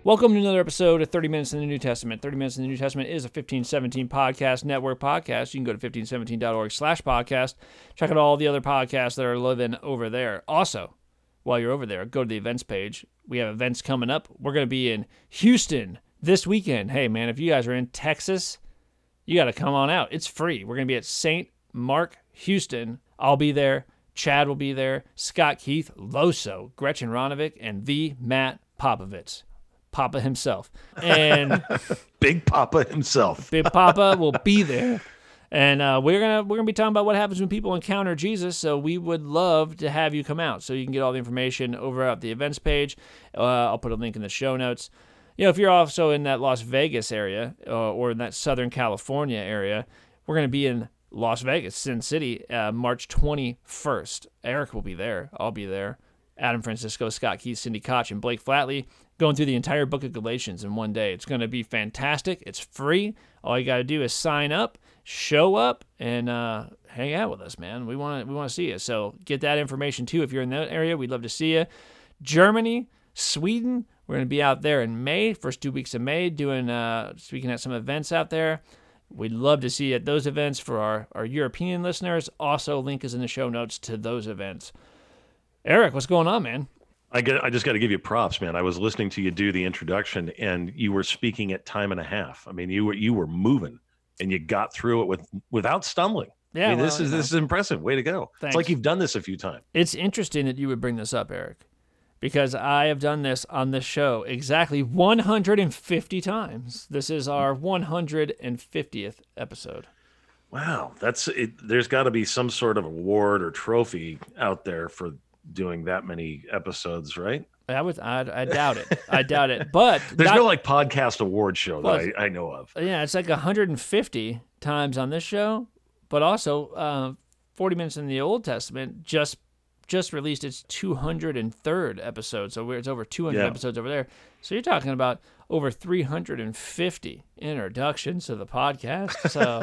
Welcome to another episode of 30 Minutes in the New Testament. 30 Minutes in the New Testament is a 1517 podcast network podcast. You can go to 1517.org/podcast. Check out all the other podcasts that are living over there. Also, while you're over there, go to the events page. We have events coming up. We're going to be in Houston this weekend. Hey, man, if you guys are in Texas, you got to come on out. It's free. We're going to be at St. Mark, Houston. I'll be there. Chad will be there. Scott Keith, Loso, Gretchen Ronovic, and the Matt Popovich. Papa himself. And Big Papa himself. Big Papa will be there. And we're gonna be talking about what happens when people encounter Jesus. So we would love to have you come out. So you can get all the information over at the events page. I'll put a link in the show notes. You know, if you're also in that Las Vegas area or in that Southern California area, we're gonna be in Las Vegas, Sin City, March 21st. Eric will be there. I'll be there. Adam Francisco, Scott Keith, Cindy Koch, and Blake Flatley going through the entire book of Galatians in one day. It's going to be fantastic. It's free. All you got to do is sign up, show up, and hang out with us, man. We want to see you. So get that information too. If you're in that area, we'd love to see you. Germany, Sweden, we're going to be out there in May, first 2 weeks of May, doing speaking at some events out there. We'd love to see you at those events for our European listeners. Also, link is in the show notes to those events. Eric, what's going on, man? I just got to give you props, man. I was listening to you do the introduction, and you were speaking at time and a half. I mean, you were moving, and you got through it without stumbling. Yeah, I mean, this is impressive. Way to go! Thanks. It's like you've done this a few times. It's interesting that you would bring this up, Eric, because I have done this on this show exactly 150 times. This is our 150th episode. Wow, that's it. There's got to be some sort of award or trophy out there for doing that many episodes, right? I doubt it. I doubt it. But there's no like podcast award show that I know of. Yeah, it's like 150 times on this show, but also 40 Minutes in the Old Testament just released its 203rd episode. So it's over 200 episodes over there. So you're talking about over 350 introductions to the podcast. So,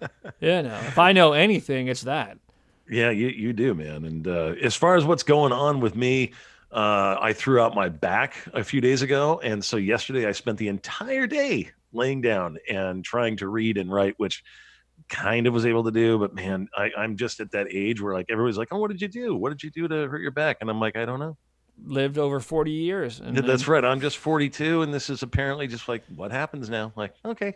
if I know anything, it's that. Yeah, you do, man. And as far as what's going on with me, I threw out my back a few days ago. And so yesterday I spent the entire day laying down and trying to read and write, which kind of was able to do. But, man, I'm just at that age where, like, everybody's like, oh, what did you do? What did you do to hurt your back? And I'm like, I don't know. Lived over 40 years. That's right. I'm just 42, and this is apparently just like, what happens now? Like, okay.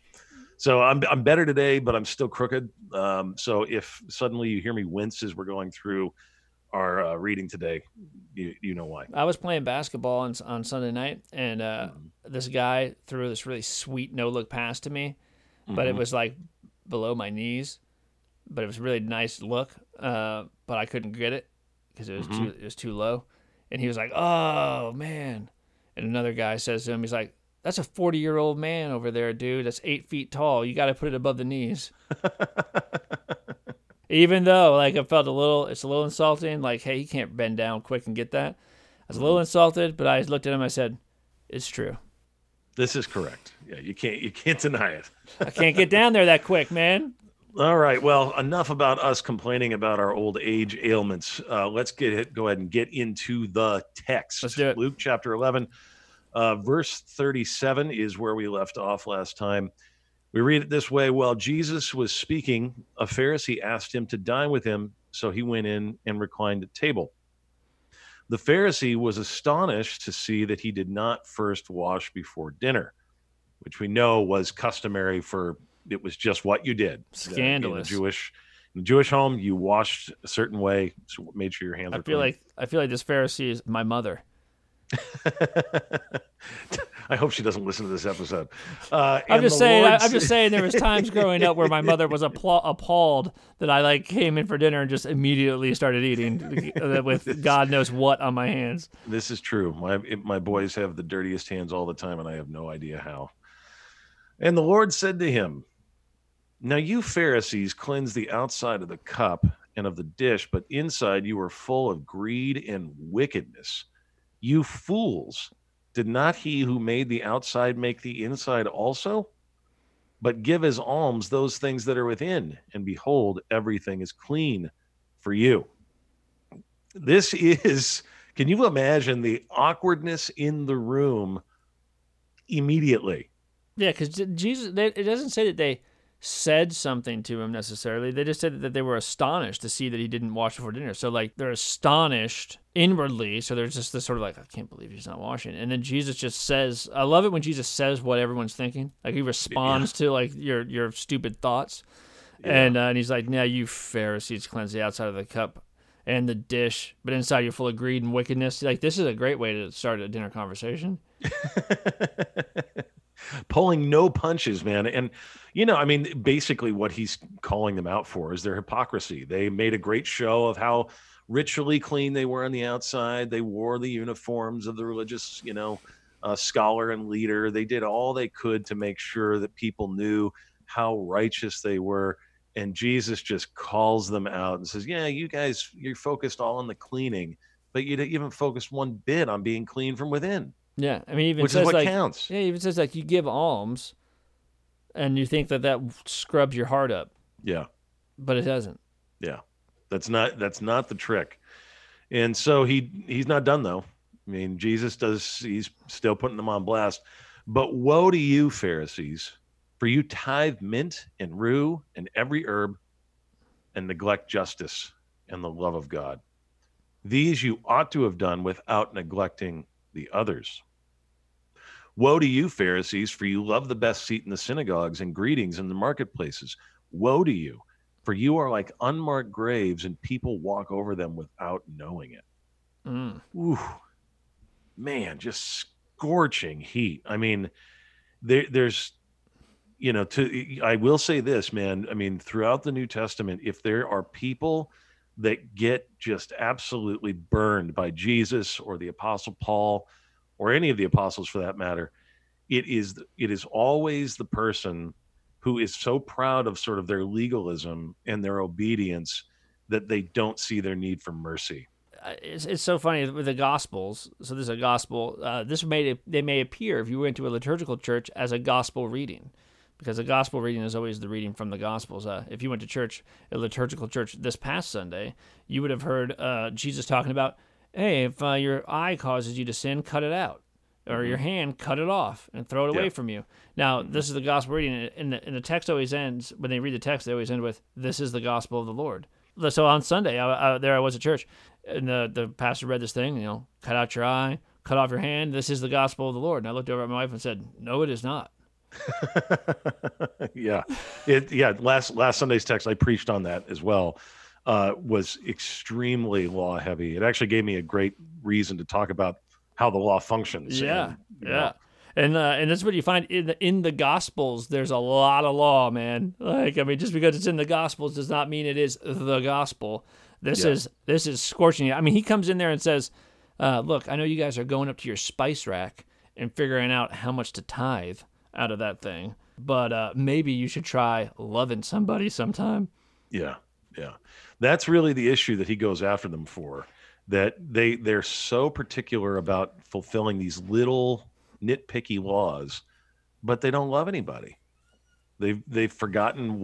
So I'm better today, but I'm still crooked. So if suddenly you hear me wince as we're going through our reading today, you know why. I was playing basketball on Sunday night, and this guy threw this really sweet no-look pass to me, but it was like below my knees, but it was a really nice look, but I couldn't get it because it was too low. And he was like, oh, man. And another guy says to him, he's like, that's a 40-year-old man over there, dude. That's 8 feet tall. You got to put it above the knees. Even though, like, it's a little insulting. Like, hey, you can't bend down quick and get that. I was a little insulted, but I looked at him. I said, it's true. This is correct. Yeah, you can't deny it. I can't get down there that quick, man. All right. Well, enough about us complaining about our old age ailments. Let's go ahead and get into the text. Let's do it. Luke chapter 11. Verse 37 is where we left off last time. We read it this way. While Jesus was speaking, a Pharisee asked him to dine with him, so he went in and reclined at table. The Pharisee was astonished to see that he did not first wash before dinner, which we know was customary it was just what you did. Scandalous. In the Jewish home, you washed a certain way, so made sure your hands were clean. I feel like this Pharisee is my mother. I hope she doesn't listen to this episode. I'm just saying there was times growing up where my mother was appalled that I came in for dinner and just immediately started eating with God knows what on my hands. This is true. My boys have the dirtiest hands all the time, and I have no idea how. And the Lord said to him, now you Pharisees cleanse the outside of the cup and of the dish, but inside you are full of greed and wickedness. You fools, did not he who made the outside make the inside also? But give as alms those things that are within, and behold, everything is clean for you. This is, can you imagine the awkwardness in the room immediately. Yeah, because Jesus, it doesn't say that they said something to him necessarily. They just said that they were astonished to see that he didn't wash before dinner. So like they're astonished inwardly. So there's just this sort of like, I can't believe he's not washing. And then Jesus just says, I love it when Jesus says what everyone's thinking. Like he responds to like your stupid thoughts. Yeah. And he's like, now you Pharisees cleanse the outside of the cup and the dish, but inside you're full of greed and wickedness. Like this is a great way to start a dinner conversation. Pulling no punches, man. And, I mean, basically what he's calling them out for is their hypocrisy. They made a great show of how ritually clean they were on the outside. They wore the uniforms of the religious, scholar and leader. They did all they could to make sure that people knew how righteous they were. And Jesus just calls them out and says, yeah, you guys, you're focused all on the cleaning, but you didn't even focus one bit on being clean from within. Yeah, I mean, even which says is what like, counts. Yeah, it even says like you give alms, and you think that scrubs your heart up. Yeah, but it doesn't. Yeah, that's not the trick. And so he's not done though. I mean, Jesus does. He's still putting them on blast. But woe to you, Pharisees, for you tithe mint and rue and every herb, and neglect justice and the love of God. These you ought to have done without neglecting the others. Woe to you, Pharisees, for you love the best seat in the synagogues and greetings in the marketplaces. Woe to you, for you are like unmarked graves, and people walk over them without knowing it. Ooh, man, just scorching heat. I mean, there's, I will say this, man. I mean, throughout the New Testament, if there are people that get just absolutely burned by Jesus or the Apostle Paul, or any of the apostles for that matter, it is always the person who is so proud of sort of their legalism and their obedience that they don't see their need for mercy. It's so funny with the Gospels. So there's a gospel. They may appear if you went to a liturgical church as a gospel reading, because a gospel reading is always the reading from the Gospels. If you went to church, a liturgical church this past Sunday, you would have heard Jesus talking about, hey, if your eye causes you to sin, cut it out. Or your hand, cut it off and throw it away from you. Now, this is the gospel reading, and the text always ends, when they read the text, they always end with, this is the gospel of the Lord. So on Sunday, I was at church, and the pastor read this thing, cut out your eye, cut off your hand, this is the gospel of the Lord. And I looked over at my wife and said, no, it is not. Yeah. Last Sunday's text, I preached on that as well. Was extremely law heavy. It actually gave me a great reason to talk about how the law functions. Yeah. And that's what you find in the Gospels. There's a lot of law, man. Like, I mean, just because it's in the Gospels does not mean it is the gospel. This is scorching. I mean, he comes in there and says, look, I know you guys are going up to your spice rack and figuring out how much to tithe out of that thing, but maybe you should try loving somebody sometime. Yeah. That's really the issue that he goes after them for, that they're so particular about fulfilling these little nitpicky laws, but they don't love anybody. They've forgotten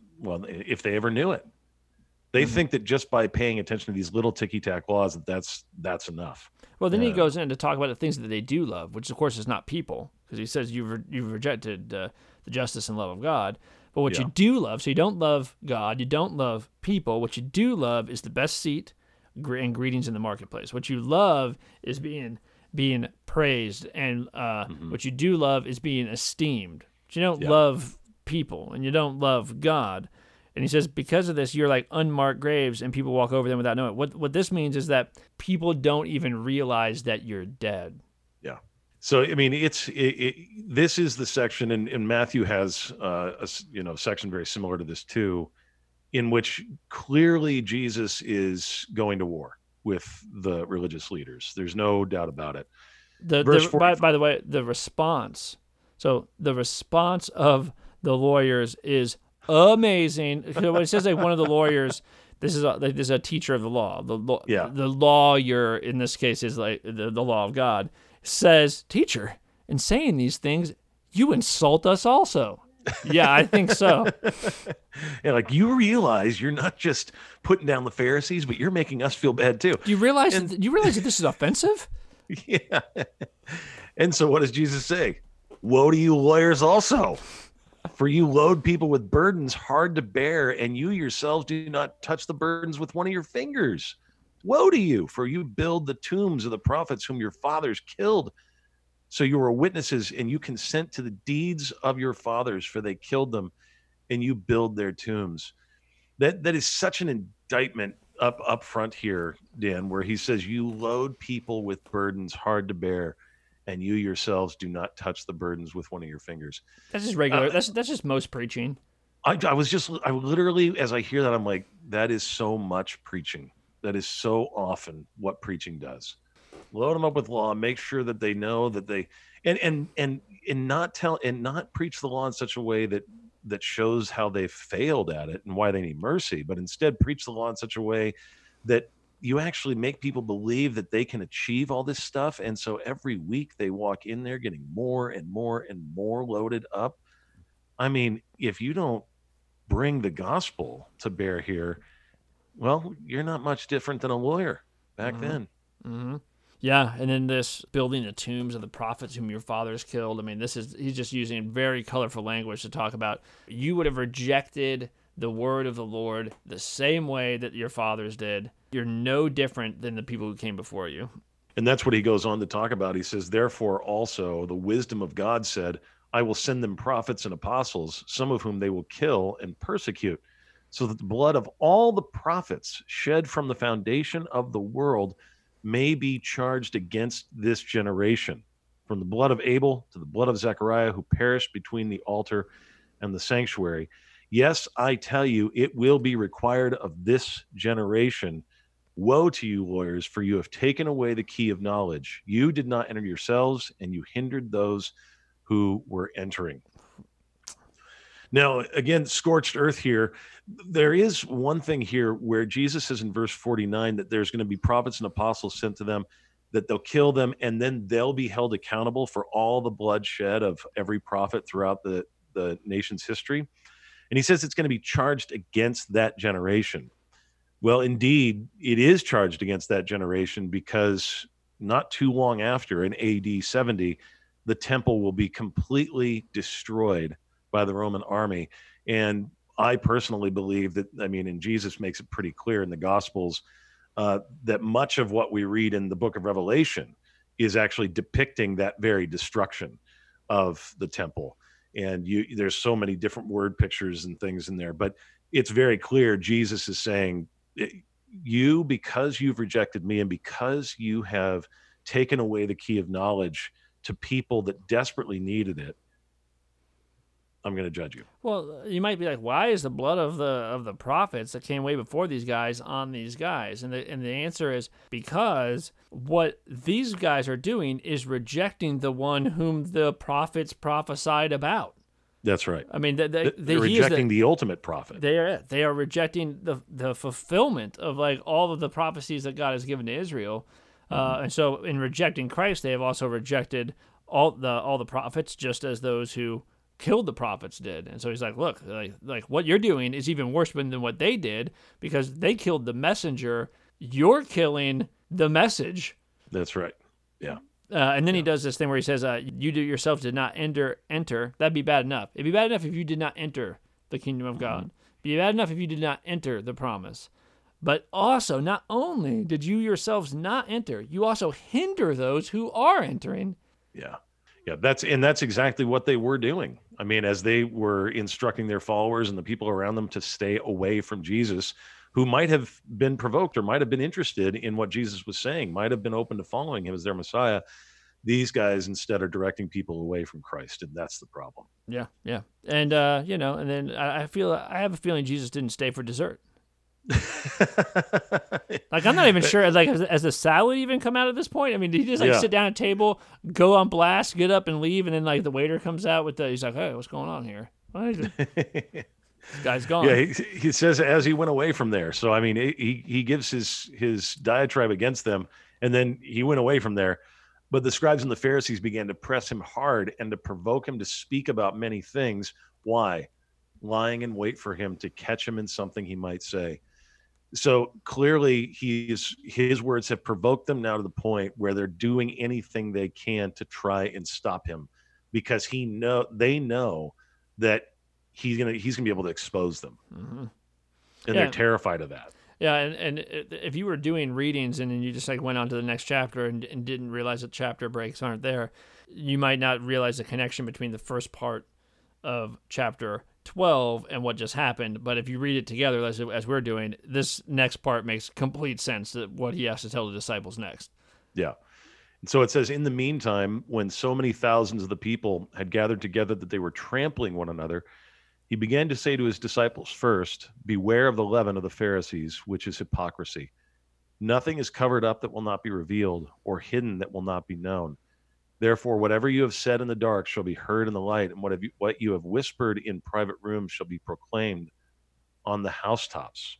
if they ever knew it. They think that just by paying attention to these little ticky-tack laws, that's enough. Well, then he goes in to talk about the things that they do love, which of course is not people, because he says you've rejected the justice and love of God. But what you do love, so you don't love God, you don't love people. What you do love is the best seat and greetings in the marketplace. What you love is being praised, and what you do love is being esteemed. But you don't love people, and you don't love God. And he says, because of this, you're like unmarked graves, and people walk over them without knowing it. What this means is that people don't even realize that you're dead. Yeah. So, I mean, this is the section, and Matthew has a section very similar to this too, in which clearly Jesus is going to war with the religious leaders. There's no doubt about it. By the way, the response. So the response of the lawyers is amazing. When it says like one of the lawyers, this is a teacher of the law. The lawyer in this case is like the law of God, says, teacher, in saying these things, you insult us also. Yeah, I think so. Yeah, like you realize you're not just putting down the Pharisees, but you're making us feel bad too. Do you realize that this is offensive? Yeah. And so what does Jesus say? Woe to you lawyers also, for you load people with burdens hard to bear, and you yourselves do not touch the burdens with one of your fingers. Woe to you, for you build the tombs of the prophets whom your fathers killed. So you are witnesses, and you consent to the deeds of your fathers, for they killed them, and you build their tombs. That is such an indictment up front here, Dan, where he says you load people with burdens hard to bear, and you yourselves do not touch the burdens with one of your fingers. That's just regular. That's just most preaching. I literally, as I hear that, I'm like, that is so much preaching. That is so often what preaching does. Load them up with law, make sure that they know that they, and not preach the law in such a way that shows how they failed at it and why they need mercy, but instead preach the law in such a way that you actually make people believe that they can achieve all this stuff. And so every week they walk in there getting more and more and more loaded up. I mean, if you don't bring the gospel to bear here, well, you're not much different than a lawyer back then. Mm-hmm. Yeah, and then this building the tombs of the prophets whom your fathers killed. I mean, he's just using very colorful language to talk about you would have rejected the word of the Lord the same way that your fathers did. You're no different than the people who came before you. And that's what he goes on to talk about. He says, therefore also the wisdom of God said, I will send them prophets and apostles, some of whom they will kill and persecute, so that the blood of all the prophets shed from the foundation of the world may be charged against this generation, from the blood of Abel to the blood of Zechariah, who perished between the altar and the sanctuary. Yes, I tell you, it will be required of this generation. Woe to you, lawyers, for you have taken away the key of knowledge. You did not enter yourselves, and you hindered those who were entering. Now, again, scorched earth here. There is one thing here where Jesus says in verse 49 that there's going to be prophets and apostles sent to them, that they'll kill them, and then they'll be held accountable for all the bloodshed of every prophet throughout the nation's history. And he says it's going to be charged against that generation. Well, indeed, it is charged against that generation, because not too long after, in AD 70, the temple will be completely destroyed by the Roman army. And I personally believe that, and Jesus makes it pretty clear in the Gospels, that much of what we read in the book of Revelation is actually depicting that very destruction of the temple. And there's so many different word pictures and things in there, but it's very clear Jesus is saying, you, because you've rejected me and because you have taken away the key of knowledge to people that desperately needed it, I'm going to judge you. Well, you might be like, why is the blood of the prophets that came way before these guys on these guys? And the answer is because what these guys are doing is rejecting the one whom the prophets prophesied about. That's right. I mean, they're rejecting the ultimate prophet. They are rejecting the fulfillment of like all of the prophecies that God has given to Israel. And so in rejecting Christ, they have also rejected all the prophets, just as those who killed the prophets did. And so he's like, look, like what you're doing is even worse than what they did, because they killed the messenger. You're killing the message. That's right. Yeah. And then he does this thing where he says, you yourself did not enter. That'd be bad enough. It'd be bad enough if you did not enter the kingdom of God. It'd be bad enough if you did not enter the promise. But also, not only did you yourselves not enter, you also hinder those who are entering. Yeah. Yeah, that's exactly what they were doing. I mean, as they were instructing their followers and the people around them to stay away from Jesus, who might have been provoked or might have been interested in what Jesus was saying, might have been open to following him as their Messiah, these guys instead are directing people away from Christ, and that's the problem. Yeah, yeah. And, and then I have a feeling Jesus didn't stay for dessert. Like, I'm not even sure, like, has the salad even come out at this point? I mean, did he just sit down at a table, go on blast, get up and leave, and then like the waiter comes out with he's like, hey, what's going on here? This guy's gone. Yeah, he says as he went away from there. So I mean, he gives his diatribe against them, and then he went away from there. But the scribes and the Pharisees began to press him hard and to provoke him to speak about many things. Why? Lying in wait for him to catch him in something he might say. So clearly his words have provoked them now to the point where they're doing anything they can to try and stop him because they know that he's gonna be able to expose them, Mm-hmm. and they're Yeah. terrified of that. Yeah, and if you were doing readings and then you just like went on to the next chapter and didn't realize that chapter breaks aren't there, you might not realize the connection between the first part of chapter 12 and what just happened. But if you read it together, as we're doing, this next part makes complete sense that what he has to tell the disciples next. Yeah. And so it says, in the meantime, when so many thousands of the people had gathered together that they were trampling one another, he began to say to his disciples, first, beware of the leaven of the Pharisees, which is hypocrisy. Nothing is covered up that will not be revealed, or hidden that will not be known. Therefore, whatever you have said in the dark shall be heard in the light, and what you have whispered in private rooms shall be proclaimed on the housetops.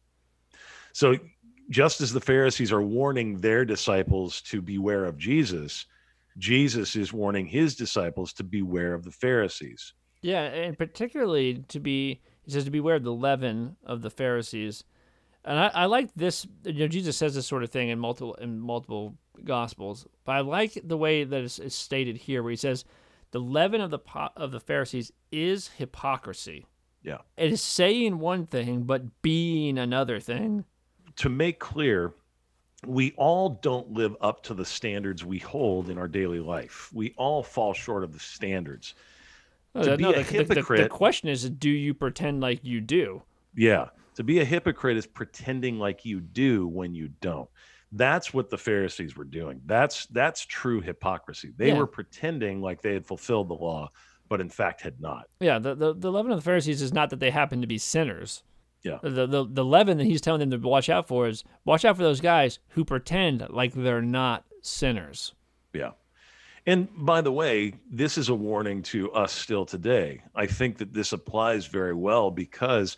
So, just as the Pharisees are warning their disciples to beware of Jesus, Jesus is warning his disciples to beware of the Pharisees. Yeah, and particularly he says to beware of the leaven of the Pharisees. And I like this. Jesus says this sort of thing in multiple gospels, but I like the way that it's stated here, where he says the leaven of the Pharisees is hypocrisy. Yeah, It is saying one thing but being another thing. to make clear, we all don't live up to the standards we hold in our daily life. We all fall short of the standards. To be a hypocrite, the question is, do you pretend like you do? yeah, to be a hypocrite is pretending like you do when you don't. That's what the Pharisees were doing. That's true hypocrisy. They Yeah. were pretending like they had fulfilled the law, but in fact had not. Yeah, the leaven of the Pharisees is not that they happen to be sinners. Yeah. The leaven that he's telling them to watch out for is watch out for those guys who pretend like they're not sinners. Yeah. And by the way, this is a warning to us still today. I think that this applies very well because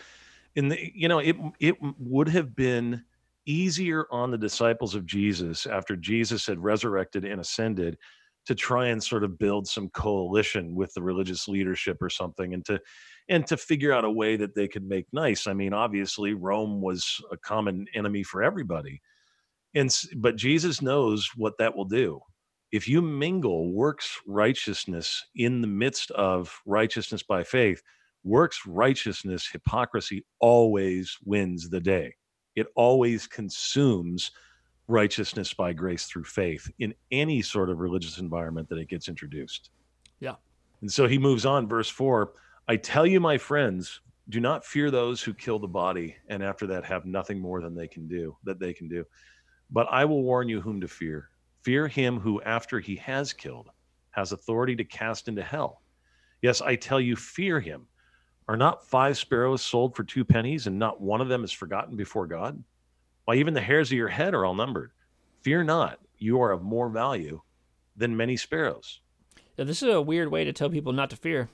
it would have been easier on the disciples of Jesus after Jesus had resurrected and ascended to try and sort of build some coalition with the religious leadership or something, and to figure out a way that they could make nice. I mean, obviously Rome was a common enemy for everybody. But Jesus knows what that will do. If you mingle works righteousness in the midst of righteousness by faith, works righteousness, hypocrisy always wins the day. It always consumes righteousness by grace through faith in any sort of religious environment that it gets introduced. Yeah. And so he moves on, verse 4, I tell you, my friends, do not fear those who kill the body, and after that have nothing more than they can do. But I will warn you whom to fear. Fear him who, after he has killed, has authority to cast into hell. Yes, I tell you, fear him. Are not 5 sparrows sold for 2 pennies, and not one of them is forgotten before God? Why, even the hairs of your head are all numbered. Fear not, you are of more value than many sparrows. Yeah, this is a weird way to tell people not to fear.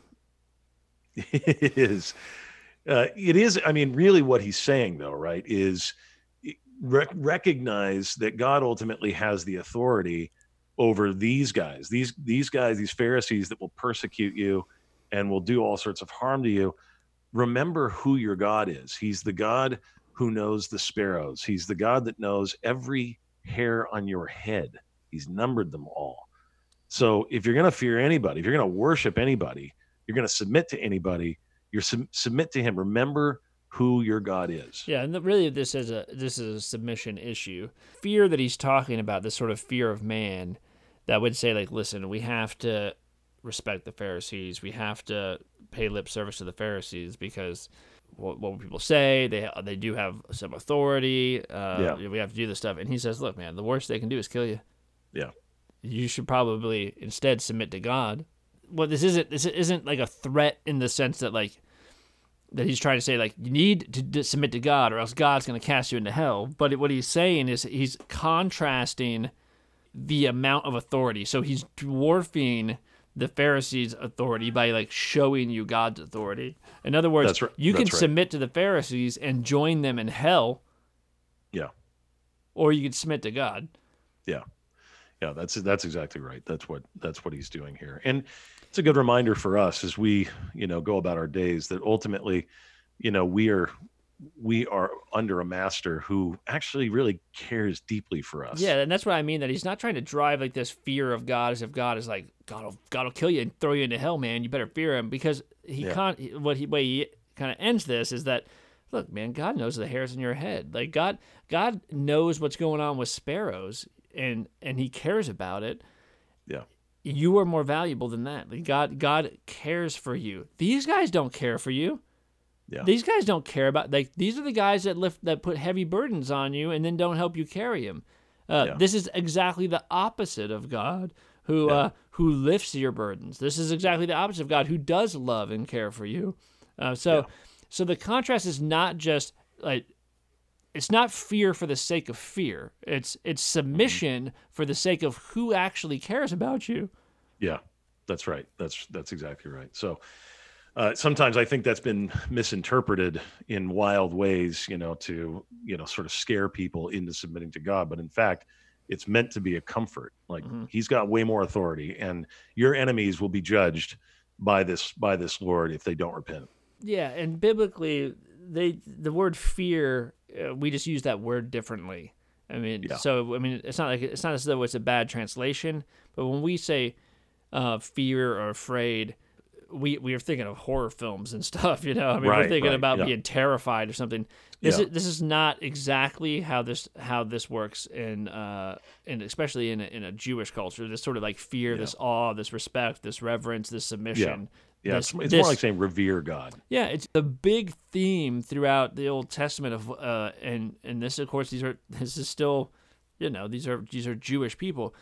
It is. It is. I mean, really, what he's saying, though, right, is recognize that God ultimately has the authority over these guys, these guys, these Pharisees that will persecute you and will do all sorts of harm to you. Remember who your God is. He's the God who knows the sparrows. He's the God that knows every hair on your head. He's numbered them all. So if you're going to fear anybody, if you're going to worship anybody, you're going to submit to anybody, submit to him. Remember who your God is. Yeah, and really this is a submission issue. Fear that he's talking about, this sort of fear of man that would say, like, listen, we have to respect the Pharisees. We have to pay lip service to the Pharisees because what will people say? They do have some authority. We have to do this stuff. And he says, look, man, the worst they can do is kill you. Yeah. You should probably instead submit to God. Well, this isn't like a threat in the sense that, like, that he's trying to say, like, you need to submit to God or else God's going to cast you into hell. But what he's saying is he's contrasting the amount of authority. So he's dwarfing the Pharisees' authority by, like, showing you God's authority. In other words, you can submit to the Pharisees and join them in hell. Yeah. Or you can submit to God. Yeah. Yeah, that's exactly right. That's what he's doing here. And it's a good reminder for us as we, go about our days that ultimately, we are we are under a master who actually really cares deeply for us. Yeah, and that's what I mean, that he's not trying to drive like this fear of God as if God is like, God will kill you and throw you into hell, man. You better fear him, because he Yeah. can't. Way he kind of ends this is that, look, man, God knows the hairs in your head. Like God knows what's going on with sparrows, and he cares about it. Yeah. You are more valuable than that. Like God cares for you. These guys don't care for you. Yeah. These guys don't care about, like, these are the guys that put heavy burdens on you and then don't help you carry them. Yeah. This is exactly the opposite of God, who lifts your burdens. This is exactly the opposite of God, who does love and care for you. So the contrast is not just like, it's not fear for the sake of fear. It's submission for the sake of who actually cares about you. Yeah, that's right. That's exactly right. So sometimes I think that's been misinterpreted in wild ways, to, sort of scare people into submitting to God. But in fact, it's meant to be a comfort. Like, he's got way more authority, and your enemies will be judged by this Lord if they don't repent. Yeah, and biblically, the word fear, we just use that word differently. I mean, it's not as though it's a bad translation, but when we say fear or afraid, we are thinking of horror films and stuff, we're thinking about being terrified or something. This is not exactly how this works in especially in a Jewish culture. This sort of like fear, this awe, this respect, this reverence, this submission. Yeah, it's more like saying revere God. Yeah, it's a big theme throughout the Old Testament of and this, of course, this is still, these are Jewish people.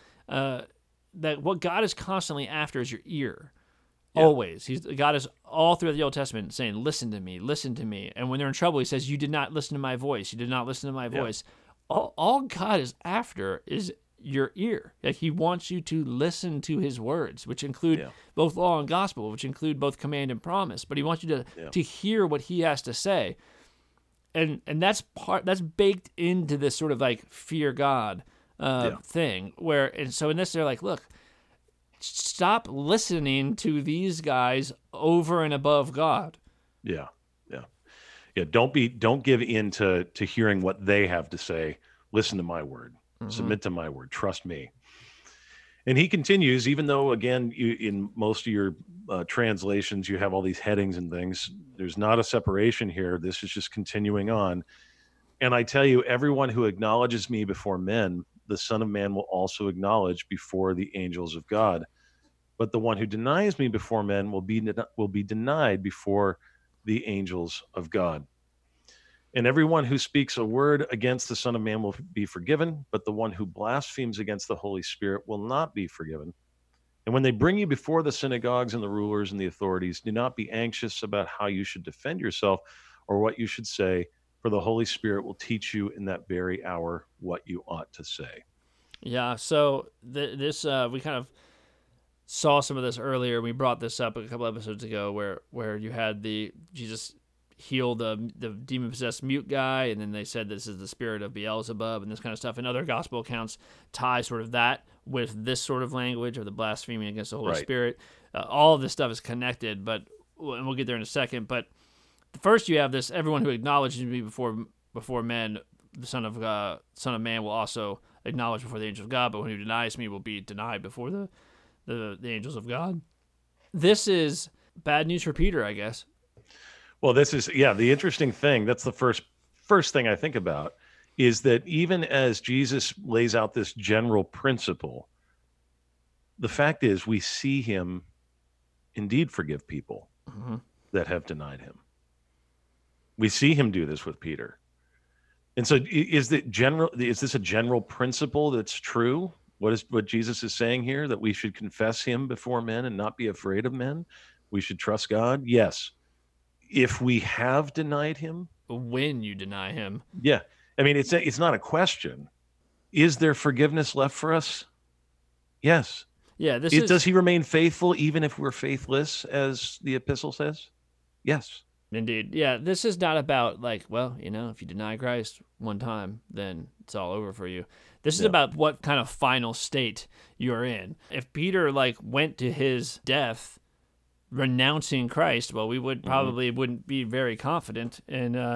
That what God is constantly after is your ear. Yeah. Always. God is all through the Old Testament saying, listen to me, listen to me. And when they're in trouble, he says, you did not listen to my voice. You did not listen to my voice. All God is after is your ear. Like, he wants you to listen to his words, which include both law and gospel, which include both command and promise. But he wants you to hear what he has to say. And that's baked into this sort of like fear God thing, and so in this, they're like, look, stop listening to these guys over and above God. Yeah. Don't give in to hearing what they have to say. Listen to my word. Submit to my word. Trust me. And he continues, even though, again, in most of your translations, you have all these headings and things. There's not a separation here. This is just continuing on. And I tell you, everyone who acknowledges me before men, the Son of Man will also acknowledge before the angels of God. But the one who denies me before men will be denied before the angels of God. And everyone who speaks a word against the Son of Man will be forgiven, but the one who blasphemes against the Holy Spirit will not be forgiven. And when they bring you before the synagogues and the rulers and the authorities, do not be anxious about how you should defend yourself or what you should say, for the Holy Spirit will teach you in that very hour what you ought to say. Yeah, so this we kind of saw some of this earlier. We brought this up a couple episodes ago where you had Jesus heal the demon-possessed mute guy, and then they said this is the spirit of Beelzebub and this kind of stuff. And other gospel accounts tie sort of that with this sort of language of the blasphemy against the Holy Spirit. All of this stuff is connected, and we'll get there in a second. But first, you have this: everyone who acknowledges me before men, the Son of Man will also acknowledge before the angels of God. But when who denies me will be denied before the angels of God. This is bad news for Peter, I guess. Well, this is the interesting thing. That's the first thing I think about, is that even as Jesus lays out this general principle, the fact is we see him indeed forgive people that have denied him. We see him do this with Peter. And so is this a general principle that's true? What Jesus is saying here, that we should confess him before men and not be afraid of men? We should trust God? Yes. If we have denied him? When you deny him. Yeah. I mean, it's not a question. Is there forgiveness left for us? Yes. Yeah. Does he remain faithful even if we're faithless, as the epistle says? Yes. Indeed. Yeah, this is not about like, well, if you deny Christ one time, then it's all over for you. This is about what kind of final state you're in. If Peter went to his death renouncing Christ, well, we would probably wouldn't be very confident in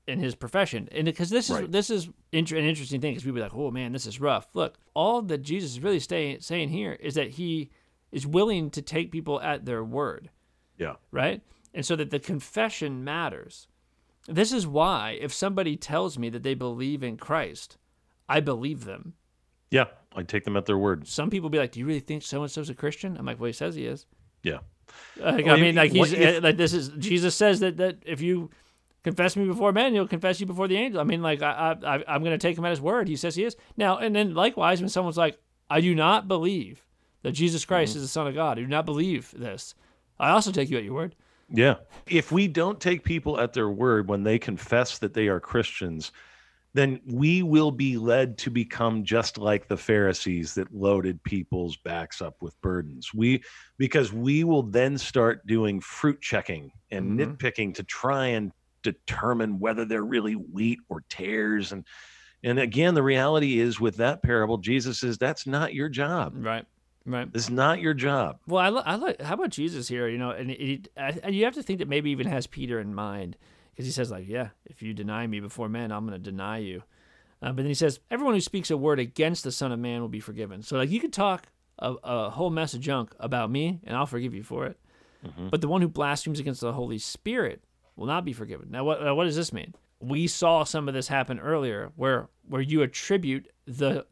in his profession. And because this is Right. an interesting thing, because people be like, oh man, this is rough. Look, all that Jesus is really saying here is that he is willing to take people at their word, Yeah. right? And so that the confession matters. This is why if somebody tells me that they believe in Christ, I believe them. Yeah. I take them at their word. Some people be like, do you really think so-and-so's a Christian? I'm like, well, he says he is. Yeah. Like, Well, I mean, like what he's if- like this is Jesus says that if you confess me before men, he'll confess you before the angel. I mean, like I'm going to take him at his word. He says he is. Now, and then likewise, when someone's like, I do not believe that Jesus Christ is the Son of God. I do not believe this. I also take you at your word. Yeah. If we don't take people at their word when they confess that they are Christians, then we will be led to become just like the Pharisees that loaded people's backs up with burdens. Because we will then start doing fruit checking and nitpicking to try and determine whether they're really wheat or tares. And again, the reality is with that parable, Jesus says that's not your job. Right. Right. It's not your job. Well, I like. How about Jesus here? You know, and you have to think that maybe even has Peter in mind, because he says like, yeah, if you deny me before men, I'm going to deny you. But then he says, everyone who speaks a word against the Son of Man will be forgiven. So like you could talk a whole mess of junk about me, and I'll forgive you for it. But the one who blasphemes against the Holy Spirit will not be forgiven. Now, what does this mean? We saw some of this happen earlier, where you attribute the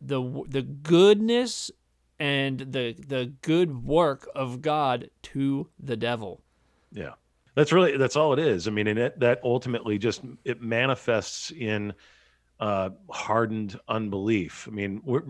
goodness and the good work of God to the devil. Yeah. That's all it is. I mean, and that ultimately it manifests in hardened unbelief. I mean, what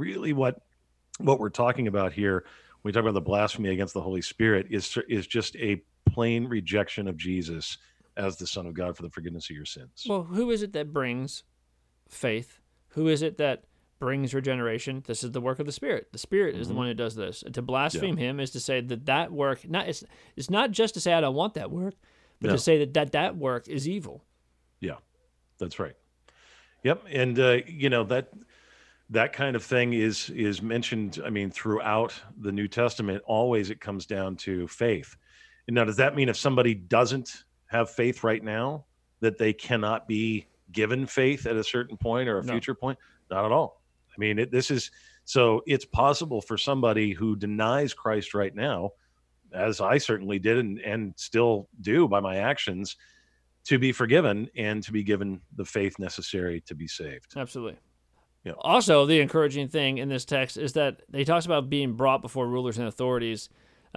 we're talking about here, when we talk about the blasphemy against the Holy Spirit, is just a plain rejection of Jesus as the Son of God for the forgiveness of your sins. Well, who is it that brings faith? Who is it that brings regeneration? This is the work of the Spirit. The Spirit is the one who does this. And to blaspheme him is to say that work, it's not just to say I don't want that work, but to say that work is evil. Yeah, that's right. Yep, and that kind of thing is mentioned. I mean, throughout the New Testament, always it comes down to faith. And now, does that mean if somebody doesn't have faith right now, that they cannot be given faith at a certain point or a future point? Not at all. I mean, it's possible for somebody who denies Christ right now, as I certainly did and still do by my actions, to be forgiven and to be given the faith necessary to be saved. Absolutely. Yeah. Also, the encouraging thing in this text is that he talks about being brought before rulers and authorities.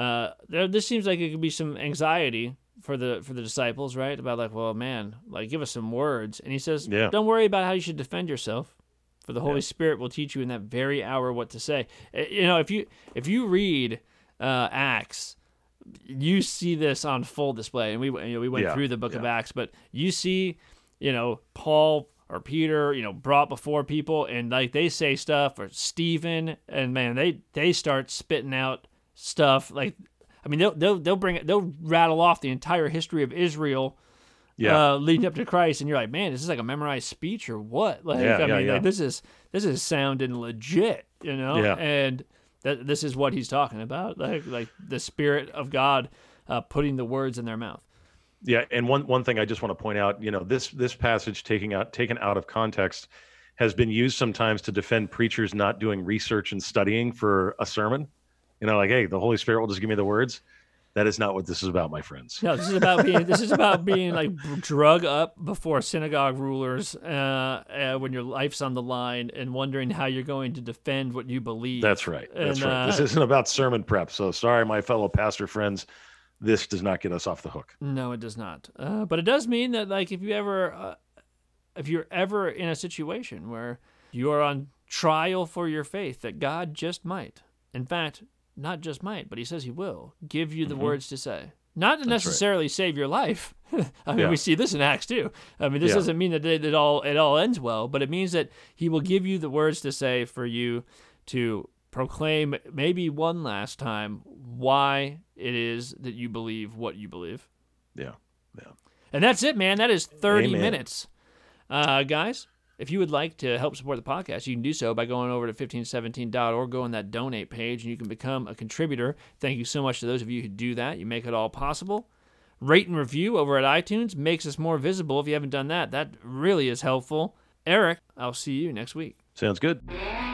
This seems like it could be some anxiety for the disciples, right? About like, well, man, like give us some words. And he says, don't worry about how you should defend yourself, for the Holy Spirit will teach you in that very hour what to say. You know, if you read Acts, you see this on full display. And we went through the book of Acts, but you see, Paul or Peter, brought before people, and like they say stuff, or Stephen, and man, they start spitting out stuff. Like, I mean, they'll rattle off the entire history of Israel, leading up to Christ, and you're like, man, is this like a memorized speech or what? Like, like, this is sounding legit, and this is what he's talking about, like the Spirit of God putting the words in their mouth. Yeah, and one thing I just want to point out, this passage taken out of context has been used sometimes to defend preachers not doing research and studying for a sermon. Like, hey, the Holy Spirit will just give me the words. That is not what this is about, my friends. No, this is about being like drug up before synagogue rulers when your life's on the line and wondering how you're going to defend what you believe. That's right. That's right. This isn't about sermon prep. So sorry, my fellow pastor friends. This does not get us off the hook. No, it does not. But it does mean that, like, if you're ever in a situation where you are on trial for your faith, that God just might, in fact, not just might, but he says he will, give you the words to say. Not to necessarily save your life. I mean, we see this in Acts too. I mean, this doesn't mean that it all ends well, but it means that he will give you the words to say for you to proclaim maybe one last time why it is that you believe what you believe. Yeah. And that's it, man. That is 30 Amen. minutes. Guys, if you would like to help support the podcast, you can do so by going over to 1517.org, go on that donate page, and you can become a contributor. Thank you so much to those of you who do that. You make it all possible. Rate and review over at iTunes makes us more visible. If you haven't done that, that really is helpful. Eric, I'll see you next week. Sounds good.